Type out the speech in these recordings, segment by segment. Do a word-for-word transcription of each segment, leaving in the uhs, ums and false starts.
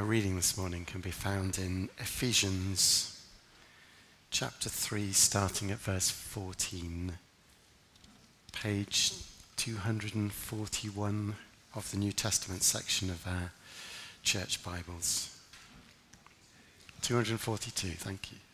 reading this morning can be found in Ephesians chapter three, starting at verse fourteen, page two hundred forty-one of the New Testament section of our church Bibles. two hundred forty-two, thank you.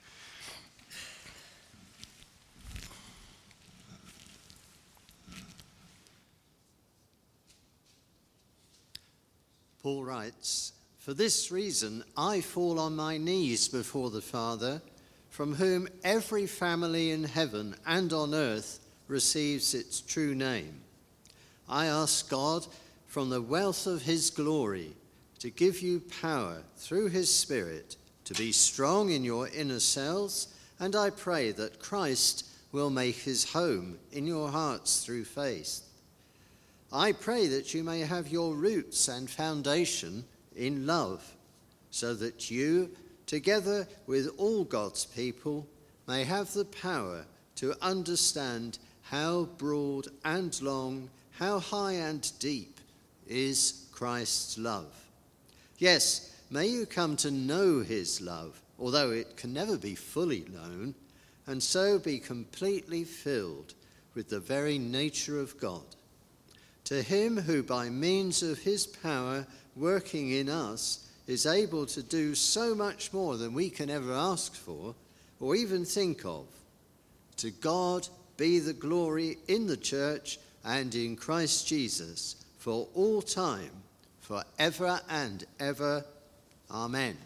Paul writes, "For this reason I fall on my knees before the Father, from whom every family in heaven and on earth receives its true name. I ask God, from the wealth of his glory, to give you power through his Spirit to be strong in your inner selves, and I pray that Christ will make his home in your hearts through faith. I pray that you may have your roots and foundation in love, so that you, together with all God's people, may have the power to understand how broad and long, how high and deep is Christ's love. Yes, may you come to know his love, although it can never be fully known, and so be completely filled with the very nature of God. To him who by means of his power working in us is able to do so much more than we can ever ask for or even think of. To God be the glory in the church and in Christ Jesus for all time, forever and ever. Amen."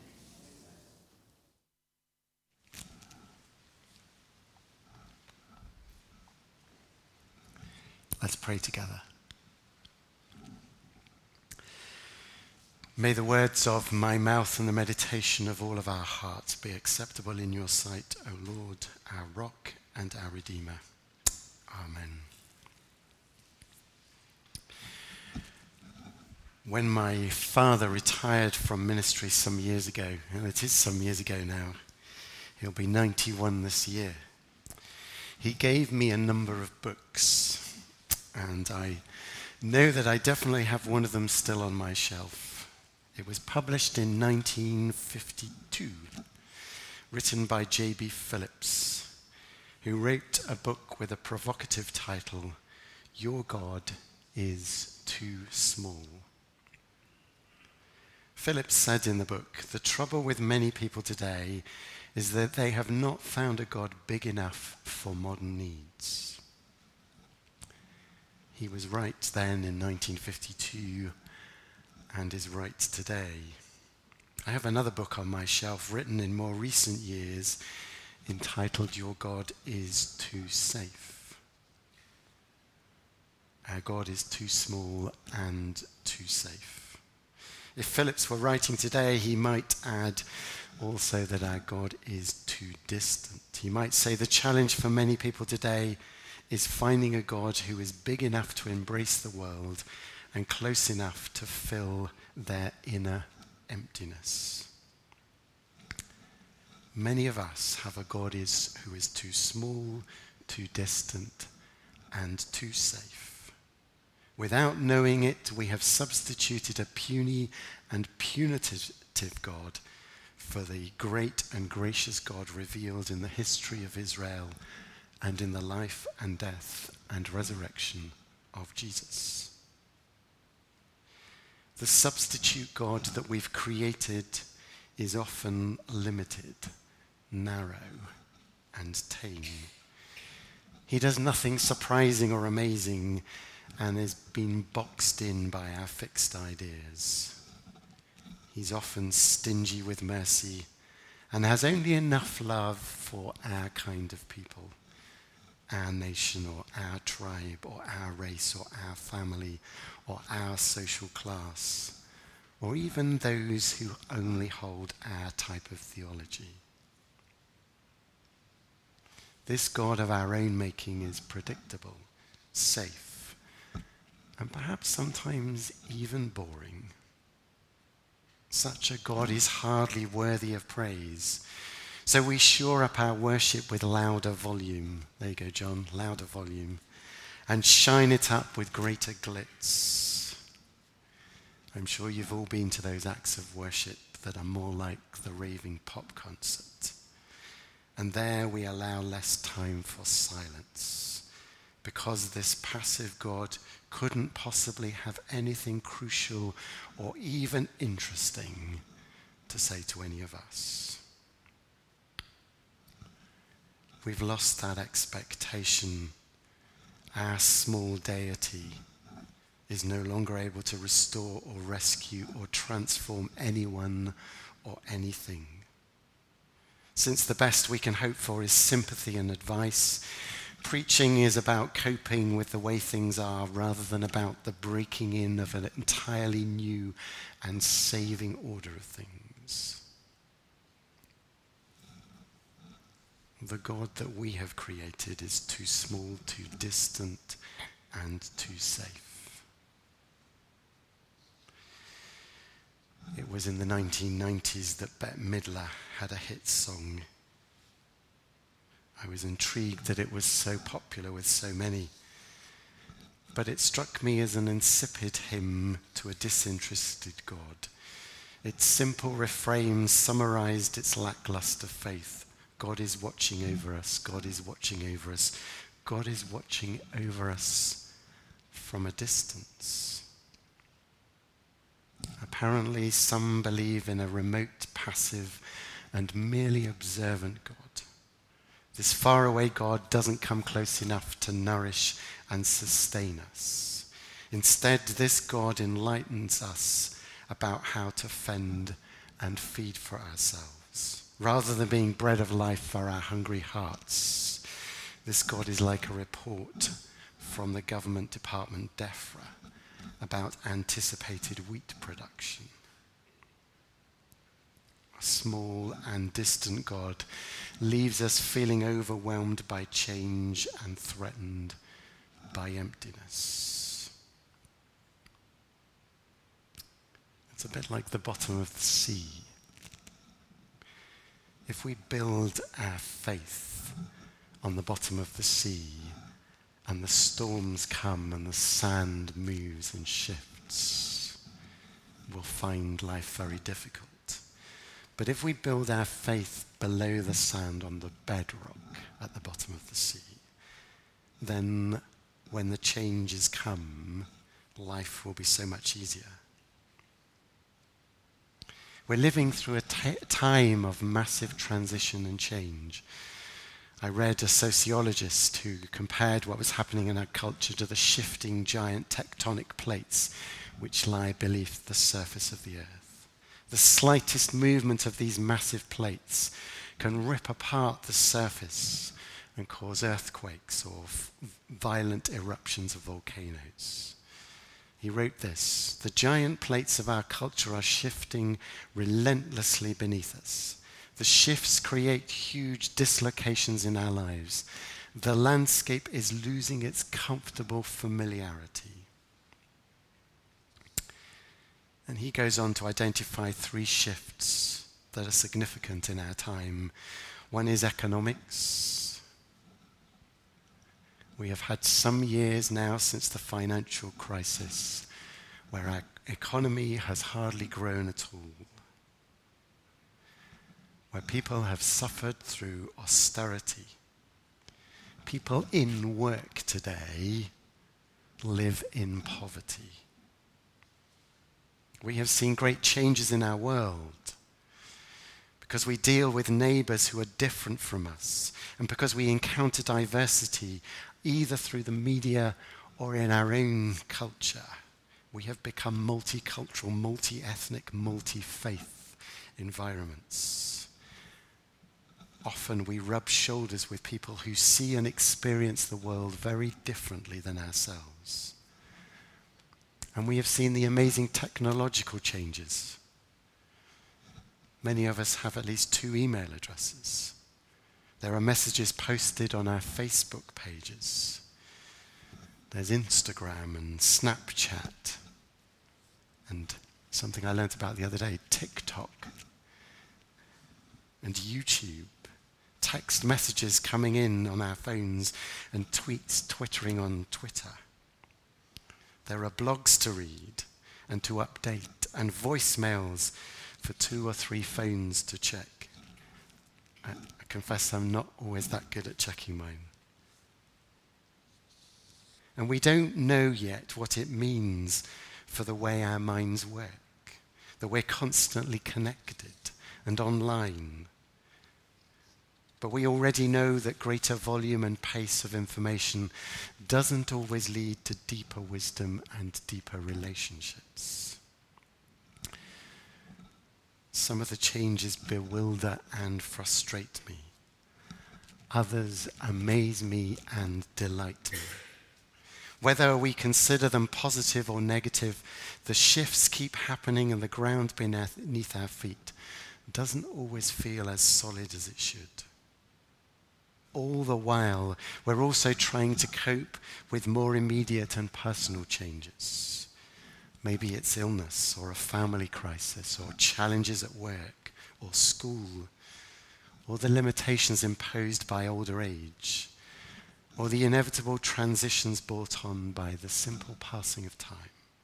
Let's pray together. May the words of my mouth and the meditation of all of our hearts be acceptable in your sight, O Lord, our rock and our Redeemer. Amen. When my father retired from ministry some years ago, and it is some years ago now, he'll be ninety-one this year, he gave me a number of books, and I know that I definitely have one of them still on my shelf. It was published in nineteen fifty-two, written by J B Phillips, who wrote a book with a provocative title, "Your God is Too Small." Phillips said in the book, "The trouble with many people today is that they have not found a God big enough for modern needs." He was right then in nineteen fifty-two, and is right today. I have another book on my shelf written in more recent years entitled "Your God is Too Safe." Our God is too small and too safe. If Phillips were writing today, he might add also that our God is too distant. He might say the challenge for many people today is finding a God who is big enough to embrace the world and close enough to fill their inner emptiness. Many of us have a God is, who is too small, too distant, and too safe. Without knowing it, we have substituted a puny and punitive God for the great and gracious God revealed in the history of Israel and in the life and death and resurrection of Jesus. The substitute God that we've created is often limited, narrow, and tame. He does nothing surprising or amazing and is being boxed in by our fixed ideas. He's often stingy with mercy and has only enough love for our kind of people, our nation or our tribe or our race or our family or our social class, or even those who only hold our type of theology. This God of our own making is predictable, safe, and perhaps sometimes even boring. Such a God is hardly worthy of praise. So we shore up our worship with louder volume. There you go, John, louder volume. And shine it up with greater glitz. I'm sure you've all been to those acts of worship that are more like the raving pop concert. And there we allow less time for silence, because this passive God couldn't possibly have anything crucial or even interesting to say to any of us. We've lost that expectation. Our small deity is no longer able to restore or rescue or transform anyone or anything. Since the best we can hope for is sympathy and advice, preaching is about coping with the way things are rather than about the breaking in of an entirely new and saving order of things. The God that we have created is too small, too distant, and too safe. It was in the nineteen nineties that Bette Midler had a hit song. I was intrigued that it was so popular with so many. But it struck me as an insipid hymn to a disinterested God. Its simple refrain summarized its lackluster faith. God is watching over us. God is watching over us. God is watching over us from a distance. Apparently, some believe in a remote, passive, and merely observant God. This faraway God doesn't come close enough to nourish and sustain us. Instead, this God enlightens us about how to fend and feed for ourselves. Rather than being bread of life for our hungry hearts, this God is like a report from the government department DEFRA about anticipated wheat production. A small and distant God leaves us feeling overwhelmed by change and threatened by emptiness. It's a bit like the bottom of the sea. If we build our faith on the bottom of the sea, and the storms come and the sand moves and shifts, we'll find life very difficult. But if we build our faith below the sand on the bedrock at the bottom of the sea, then when the changes come, life will be so much easier. We're living through a t- time of massive transition and change. I read a sociologist who compared what was happening in our culture to the shifting giant tectonic plates which lie beneath the surface of the earth. The slightest movement of these massive plates can rip apart the surface and cause earthquakes or f- violent eruptions of volcanoes. He wrote this: "The giant plates of our culture are shifting relentlessly beneath us. The shifts create huge dislocations in our lives. The landscape is losing its comfortable familiarity." And he goes on to identify three shifts that are significant in our time. One is economics. We have had some years now since the financial crisis where our economy has hardly grown at all, where people have suffered through austerity. People in work today live in poverty. We have seen great changes in our world because we deal with neighbors who are different from us, and because we encounter diversity either through the media or in our own culture. We have become multicultural, multi-ethnic, multi-faith environments. Often we rub shoulders with people who see and experience the world very differently than ourselves. And we have seen the amazing technological changes. Many of us have at least two email addresses. There are messages posted on our Facebook pages. There's Instagram and Snapchat. And something I learned about the other day, TikTok and YouTube. Text messages coming in on our phones and tweets twittering on Twitter. There are blogs to read and to update and voicemails for two or three phones to check. I, I confess I'm not always that good at checking mine. And we don't know yet what it means for the way our minds work, that we're constantly connected and online. But we already know that greater volume and pace of information doesn't always lead to deeper wisdom and deeper relationships. Some of the changes bewilder and frustrate me. Others amaze me and delight me. Whether we consider them positive or negative, the shifts keep happening and the ground beneath our feet doesn't always feel as solid as it should. All the while, we're also trying to cope with more immediate and personal changes. Maybe it's illness or a family crisis or challenges at work or school or the limitations imposed by older age or the inevitable transitions brought on by the simple passing of time.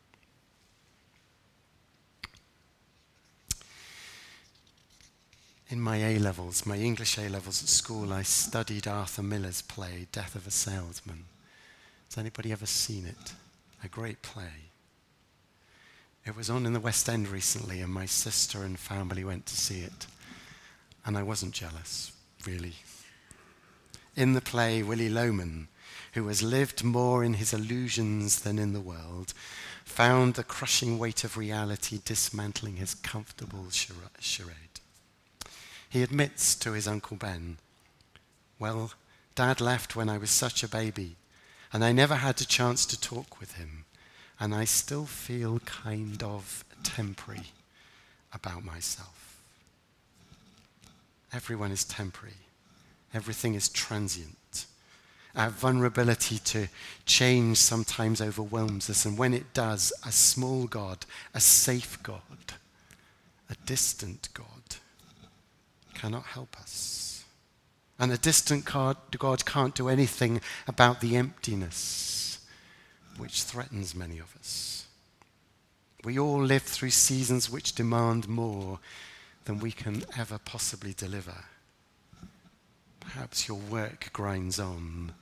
In my A-levels, my English A-levels at school, I studied Arthur Miller's play, Death of a Salesman. Has anybody ever seen it? A great play. It was on in the West End recently, and my sister and family went to see it. And I wasn't jealous, really. In the play, Willy Loman, who has lived more in his illusions than in the world, found the crushing weight of reality dismantling his comfortable charade. He admits to his Uncle Ben, "Well, Dad left when I was such a baby, and I never had a chance to talk with him, and I still feel kind of temporary about myself." Everyone is temporary. Everything is transient. Our vulnerability to change sometimes overwhelms us, and when it does, a small God, a safe God, a distant God, cannot help us. And a distant God, God can't do anything about the emptiness which threatens many of us. We all live through seasons which demand more than we can ever possibly deliver. Perhaps your work grinds on,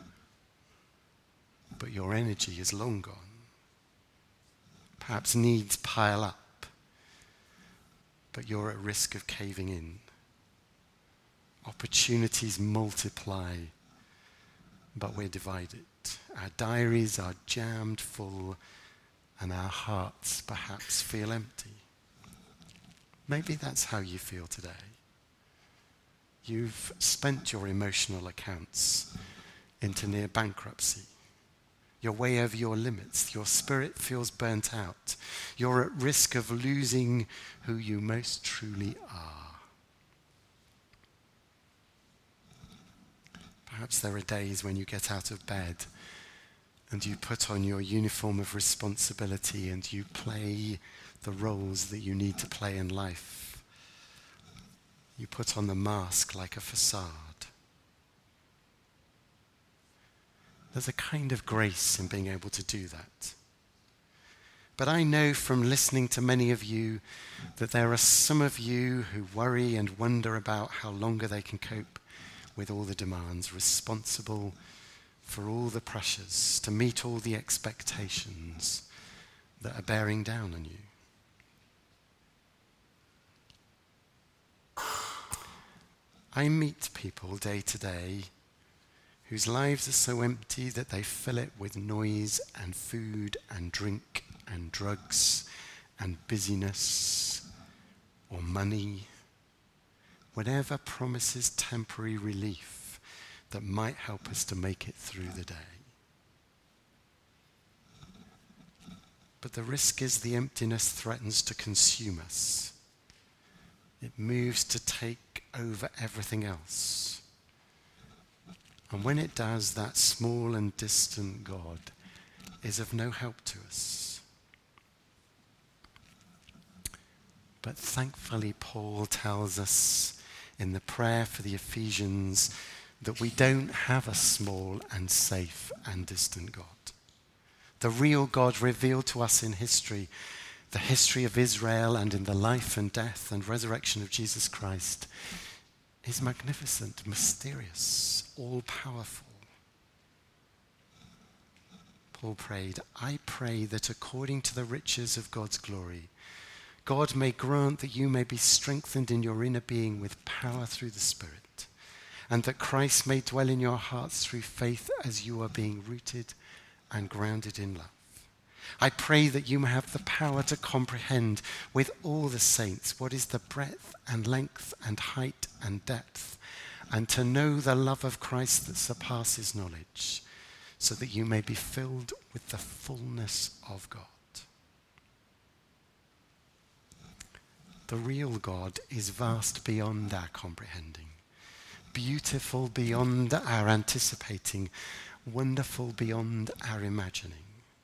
but your energy is long gone. Perhaps needs pile up, but you're at risk of caving in. Opportunities multiply, but we're divided. Our diaries are jammed full, and our hearts perhaps feel empty. Maybe that's how you feel today. You've spent your emotional accounts into near bankruptcy. You're way over your limits. Your spirit feels burnt out. You're at risk of losing who you most truly are. Perhaps there are days when you get out of bed and you put on your uniform of responsibility and you play the roles that you need to play in life. You put on the mask like a facade. There's a kind of grace in being able to do that. But I know from listening to many of you that there are some of you who worry and wonder about how longer they can cope with all the demands, responsible for all the pressures, to meet all the expectations that are bearing down on you. I meet people day to day whose lives are so empty that they fill it with noise and food and drink and drugs and busyness or money, whatever promises temporary relief that might help us to make it through the day. But the risk is the emptiness threatens to consume us. It moves to take over everything else. And when it does, that small and distant God is of no help to us. But thankfully, Paul tells us in the prayer for the Ephesians that we don't have a small and safe and distant God. The real God revealed to us in history, the history of Israel and in the life and death and resurrection of Jesus Christ is magnificent, mysterious, all-powerful. Paul prayed, I pray that according to the riches of God's glory, God may grant that you may be strengthened in your inner being with power through the Spirit, and that Christ may dwell in your hearts through faith as you are being rooted and grounded in love. I pray that you may have the power to comprehend with all the saints what is the breadth and length and height and depth, and to know the love of Christ that surpasses knowledge, so that you may be filled with the fullness of God. The real God is vast beyond our comprehending, beautiful beyond our anticipating, wonderful beyond our imagining.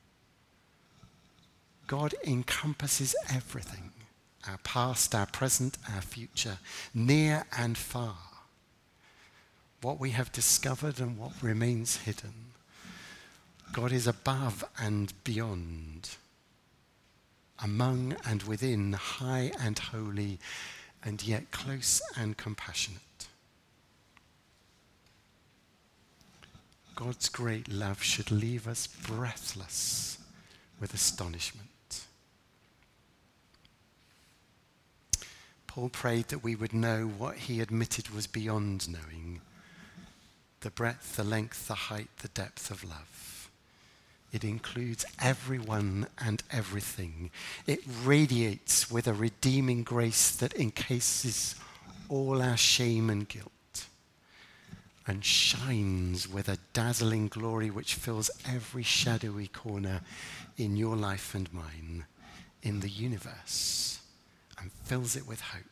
God encompasses everything, our past, our present, our future, near and far, what we have discovered and what remains hidden. God is above and beyond, among and within, high and holy, and yet close and compassionate. God's great love should leave us breathless with astonishment. Paul prayed that we would know what he admitted was beyond knowing, the breadth, the length, the height, the depth of love. It includes everyone and everything. It radiates with a redeeming grace that encases all our shame and guilt, and shines with a dazzling glory which fills every shadowy corner in your life and mine, in the universe, and fills it with hope.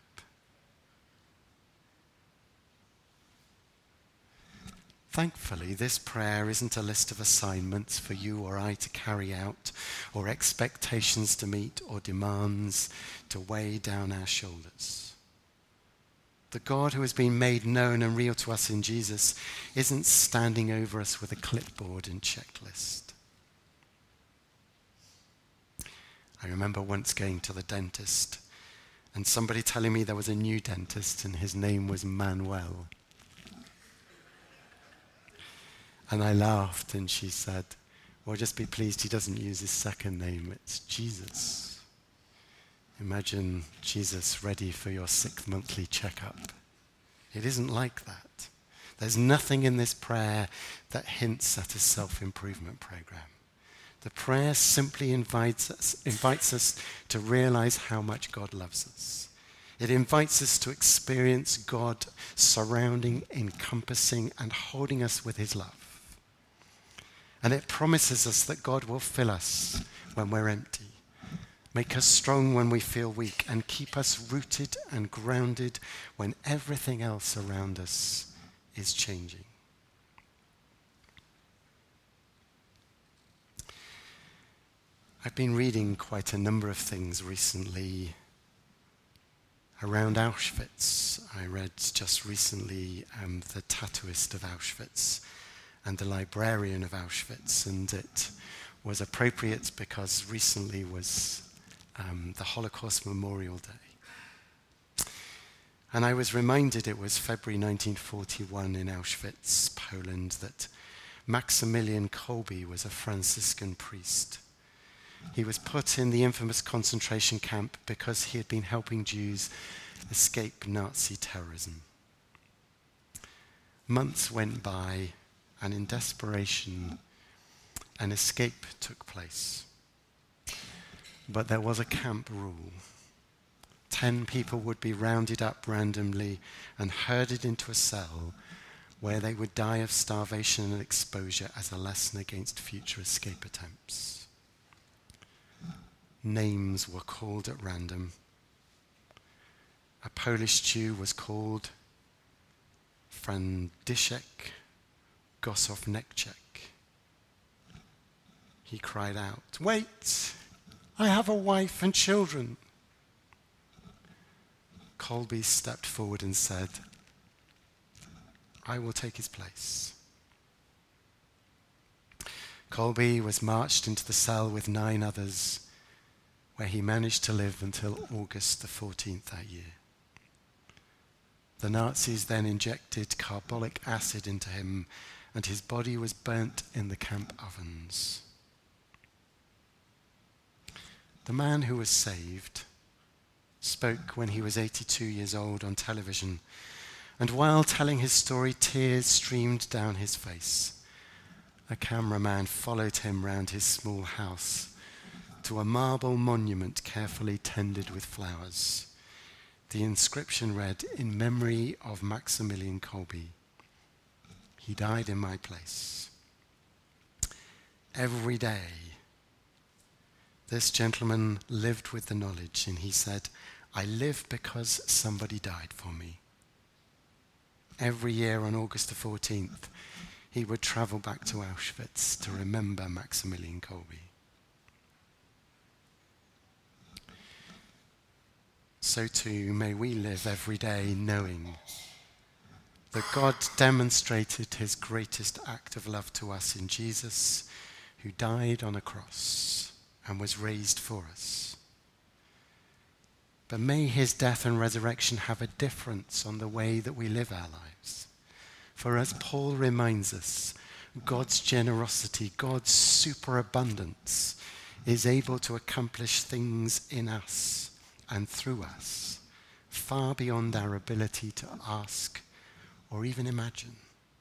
Thankfully, this prayer isn't a list of assignments for you or I to carry out, or expectations to meet, or demands to weigh down our shoulders. The God who has been made known and real to us in Jesus isn't standing over us with a clipboard and checklist. I remember once going to the dentist and somebody telling me there was a new dentist and his name was Manuel. And I laughed and she said, well, just be pleased he doesn't use his second name, it's Jesus. Imagine Jesus ready for your sixth monthly checkup. It isn't like that. There's nothing in this prayer that hints at a self-improvement program. The prayer simply invites us, invites us to realize how much God loves us. It invites us to experience God surrounding, encompassing, and holding us with his love. And it promises us that God will fill us when we're empty, make us strong when we feel weak, and keep us rooted and grounded when everything else around us is changing. I've been reading quite a number of things recently around Auschwitz. I read just recently um, The Tattooist of Auschwitz and The Librarian of Auschwitz, and it was appropriate because recently was um, the Holocaust Memorial Day. And I was reminded it was February nineteen forty-one in Auschwitz, Poland, that Maximilian Kolbe was a Franciscan priest. He was put in the infamous concentration camp because he had been helping Jews escape Nazi terrorism. Months went by, and in desperation, an escape took place. But there was a camp rule. Ten people would be rounded up randomly and herded into a cell where they would die of starvation and exposure as a lesson against future escape attempts. Names were called at random. A Polish Jew was called Franciszek Gosowniczek. He cried out, "Wait, I have a wife and children." Kolbe stepped forward and said, "I will take his place." Kolbe was marched into the cell with nine others, where he managed to live until August the fourteenth that year. The Nazis then injected carbolic acid into him, and his body was burnt in the camp ovens. The man who was saved spoke when he was eighty-two years old on television, and while telling his story, tears streamed down his face. A cameraman followed him round his small house to a marble monument carefully tended with flowers. The inscription read, "In memory of Maximilian Kolbe. He died in my place." Every day, this gentleman lived with the knowledge, and he said, "I live because somebody died for me." Every year on August the fourteenth, he would travel back to Auschwitz to remember Maximilian Kolbe. So too may we live every day knowing that God demonstrated his greatest act of love to us in Jesus, who died on a cross and was raised for us. But may his death and resurrection have a difference on the way that we live our lives. For as Paul reminds us, God's generosity, God's superabundance is able to accomplish things in us and through us, far beyond our ability to ask or even imagine.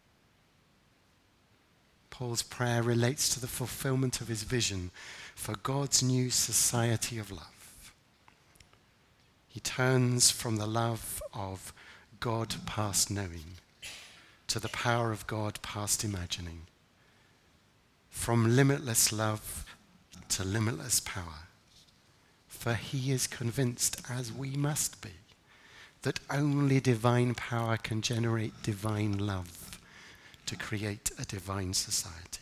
Paul's prayer relates to the fulfillment of his vision for God's new society of love. He turns from the love of God past knowing to the power of God past imagining, from limitless love to limitless power. For he is convinced, as we must be, that only divine power can generate divine love to create a divine society.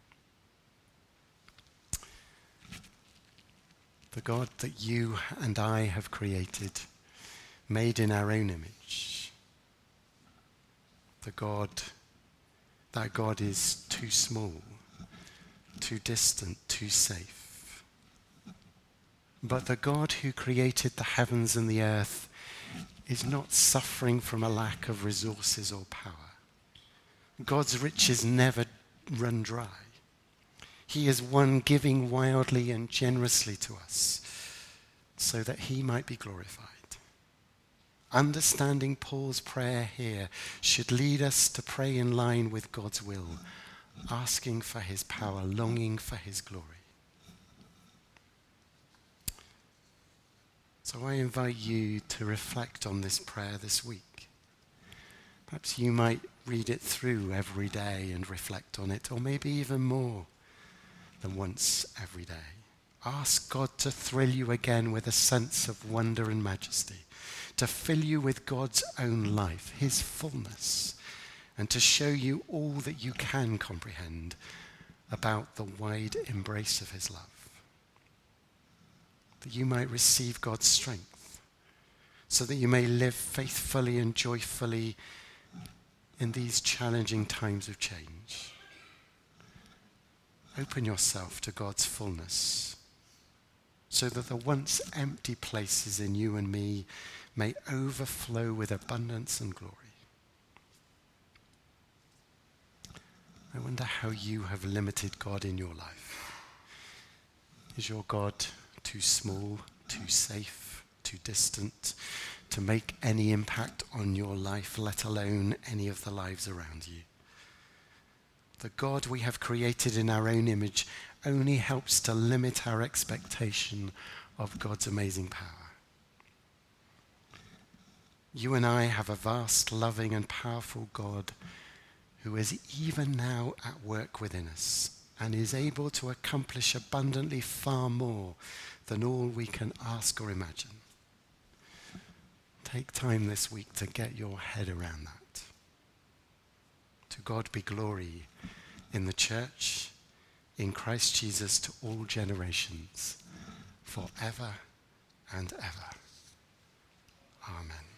The God that you and I have created, made in our own image, the God, that God is too small, too distant, too safe. But the God who created the heavens and the earth is not suffering from a lack of resources or power. God's riches never run dry. He is one giving wildly and generously to us so that he might be glorified. Understanding Paul's prayer here should lead us to pray in line with God's will, asking for his power, longing for his glory. So I invite you to reflect on this prayer this week. Perhaps you might read it through every day and reflect on it, or maybe even more than once every day. Ask God to thrill you again with a sense of wonder and majesty, to fill you with God's own life, his fullness, and to show you all that you can comprehend about the wide embrace of his love. That you might receive God's strength, so that you may live faithfully and joyfully in these challenging times of change. Open yourself to God's fullness, so that the once empty places in you and me may overflow with abundance and glory. I wonder how you have limited God in your life. Is your God too small, too safe, too distant to make any impact on your life, let alone any of the lives around you? The God we have created in our own image only helps to limit our expectation of God's amazing power. You and I have a vast, loving, and powerful God who is even now at work within us and is able to accomplish abundantly far more than all we can ask or imagine. Take time this week to get your head around that. To God be glory in the church, in Christ Jesus, to all generations, forever and ever. Amen.